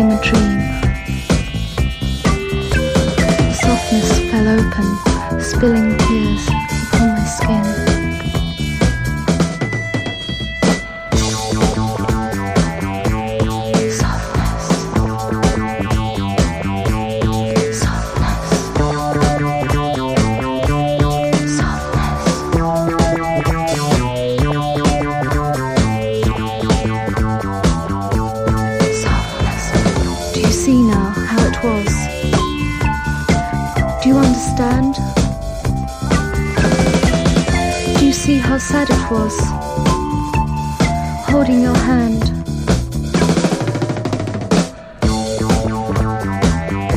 became a dream. Softness fell open, spilling tears upon my skin. See now how it was. Do you understand? Do you see how sad it was? Holding your hand